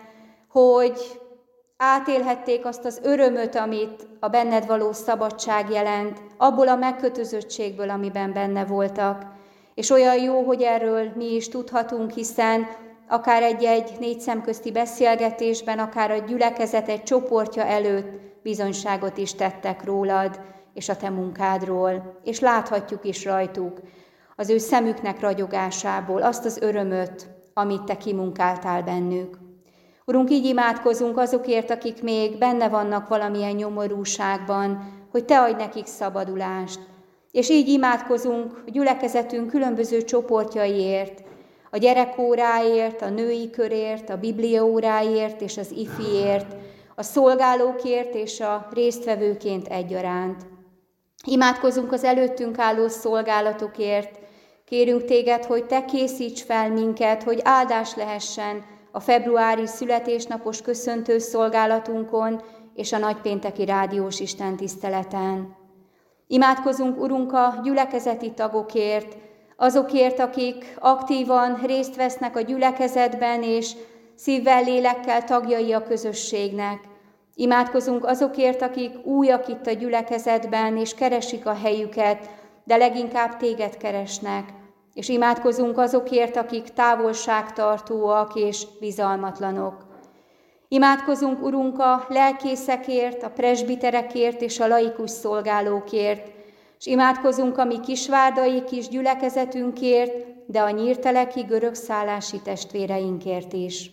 hogy átélhették azt az örömöt, amit a benned való szabadság jelent, abból a megkötözöttségből, amiben benne voltak. És olyan jó, hogy erről mi is tudhatunk, hiszen akár egy-egy négy szemközti beszélgetésben, akár a gyülekezet egy csoportja előtt bizonyságot is tettek rólad és a te munkádról, és láthatjuk is rajtuk az ő szemüknek ragyogásából azt az örömöt, amit te kimunkáltál bennük. Urunk, így imádkozunk azokért, akik még benne vannak valamilyen nyomorúságban, hogy te adj nekik szabadulást. És így imádkozunk a gyülekezetünk különböző csoportjaiért, a gyerekóráért, a női körért, a bibliaóráért és az ifiért, a szolgálókért és a résztvevőként egyaránt. Imádkozunk az előttünk álló szolgálatokért, kérünk téged, hogy te készíts fel minket, hogy áldás lehessen a februári születésnapos köszöntő szolgálatunkon és a nagypénteki rádiós istentiszteleten. Imádkozunk, Urunk, a gyülekezeti tagokért, azokért, akik aktívan részt vesznek a gyülekezetben, és szívvel, lélekkel tagjai a közösségnek. Imádkozunk azokért, akik újak itt a gyülekezetben, és keresik a helyüket, de leginkább téged keresnek. És imádkozunk azokért, akik távolságtartóak és bizalmatlanok. Imádkozunk, Urunk, a lelkészekért, a presbiterekért és a laikus szolgálókért, és imádkozunk a mi kisvárdai kis gyülekezetünkért, de a nyírteleki görögszállási testvéreinkért is.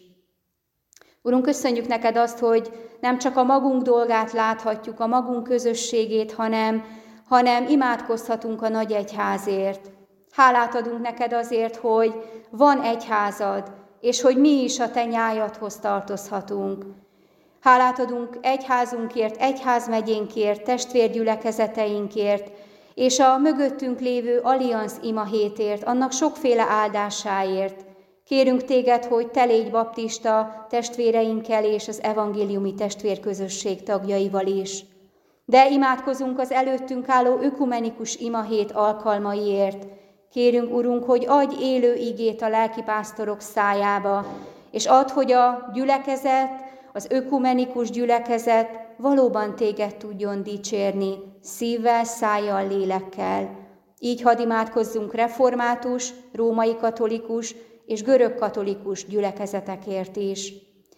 Urunk, köszönjük neked azt, hogy nem csak a magunk dolgát láthatjuk, a magunk közösségét, hanem, hanem imádkozhatunk a nagy egyházért. Hálát adunk neked azért, hogy van egyházad, és hogy mi is a te nyájadhoz tartozhatunk. Hálát adunk egyházunkért, egyházmegyénkért, testvérgyülekezeteinkért, és a mögöttünk lévő Allianz imahétért, annak sokféle áldásáért. Kérünk téged, hogy te légy baptista testvéreinkkel és az evangéliumi testvérközösség tagjaival is. De imádkozunk az előttünk álló ökumenikus imahét alkalmaiért. Kérünk, Urunk, hogy adj élő igét a lelkipásztorok szájába, és add, hogy a gyülekezet, az ökumenikus gyülekezet valóban téged tudjon dicsérni, szívvel, szájjal, lélekkel. Így hadd imádkozzunk református, római katolikus és görög katolikus gyülekezetekért is.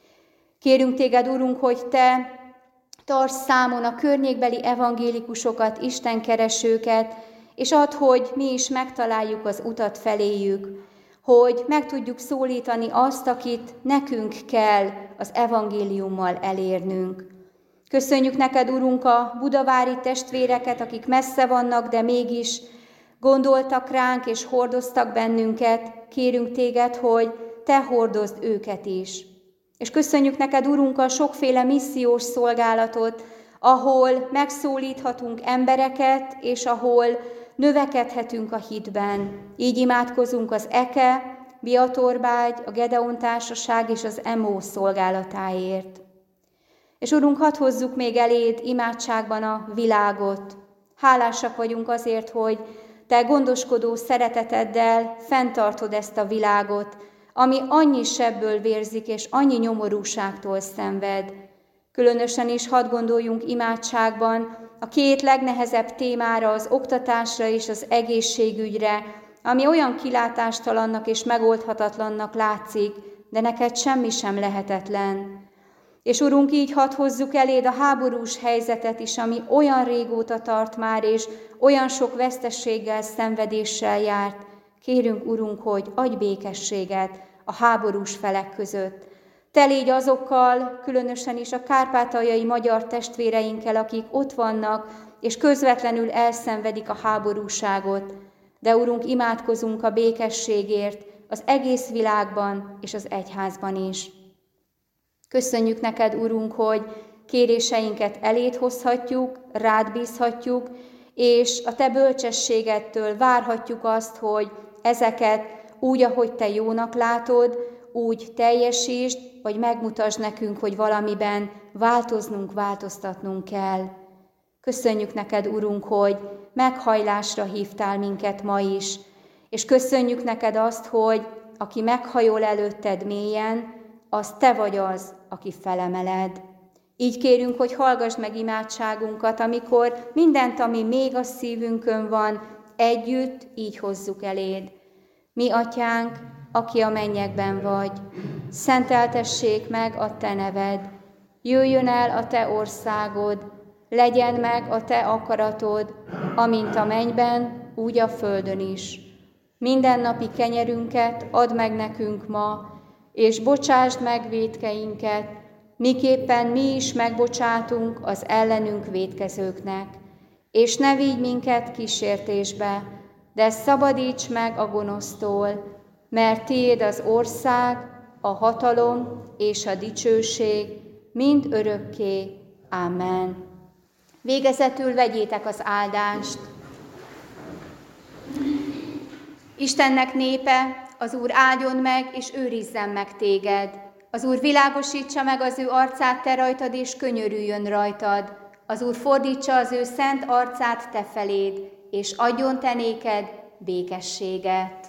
Kérünk téged, Urunk, hogy te tarts számon a környékbeli evangélikusokat, istenkeresőket, és add, hogy mi is megtaláljuk az utat feléjük, hogy meg tudjuk szólítani azt, akit nekünk kell az evangéliummal elérnünk. Köszönjük neked, Urunk, a budavári testvéreket, akik messze vannak, de mégis gondoltak ránk és hordoztak bennünket. Kérünk téged, hogy te hordozd őket is. És köszönjük neked, Urunk, a sokféle missziós szolgálatot, ahol megszólíthatunk embereket, és ahol növekedhetünk a hitben. Így imádkozunk az é ká e, Biatorbágy, a Gedeon Társaság és az em o szolgálatáért. És Urunk, hadd hozzuk még eléd imádságban a világot. Hálásak vagyunk azért, hogy te gondoskodó szereteteddel fenntartod ezt a világot, ami annyi sebből vérzik, és annyi nyomorúságtól szenved. Különösen is hadd gondoljunk imádságban a két legnehezebb témára, az oktatásra és az egészségügyre, ami olyan kilátástalannak és megoldhatatlannak látszik, de neked semmi sem lehetetlen. És Urunk, így hadd hozzuk eléd a háborús helyzetet is, ami olyan régóta tart már, és olyan sok vesztességgel, szenvedéssel járt. Kérünk, Urunk, hogy adj békességet a háborús felek között. Te légy azokkal, különösen is a kárpátaljai magyar testvéreinkkel, akik ott vannak, és közvetlenül elszenvedik a háborúságot. De, Urunk, imádkozunk a békességért az egész világban és az egyházban is. Köszönjük neked, Urunk, hogy kéréseinket eléd hozhatjuk, rád bízhatjuk, és a te bölcsességedtől várhatjuk azt, hogy ezeket úgy, ahogy te jónak látod, úgy teljesítsd, vagy megmutasd nekünk, hogy valamiben változnunk, változtatnunk kell. Köszönjük neked, Urunk, hogy meghajlásra hívtál minket ma is, és köszönjük neked azt, hogy aki meghajol előtted mélyen, az te vagy az, aki felemeled. Így kérünk, hogy hallgass meg imádságunkat, amikor mindent, ami még a szívünkön van, együtt így hozzuk eléd. Mi, Atyánk, aki a mennyekben vagy, szenteltessék meg a te neved, jöjjön el a te országod, legyen meg a te akaratod, amint a mennyben, úgy a földön is. Mindennapi kenyerünket add meg nekünk ma, és bocsásd meg vétkeinket, miképpen mi is megbocsátunk az ellenünk vétkezőknek. És ne vigy minket kísértésbe, de szabadíts meg a gonosztól, mert tiéd az ország, a hatalom és a dicsőség mind örökké. Amen. Végezetül vegyétek az áldást. Istennek népe, az Úr áldjon meg, és őrizzen meg téged. Az Úr világosítsa meg az ő arcát te rajtad, és könyörüljön rajtad. Az Úr fordítsa az ő szent arcát te feléd, és adjon te néked békességet.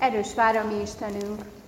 Erős vár a mi Istenünk!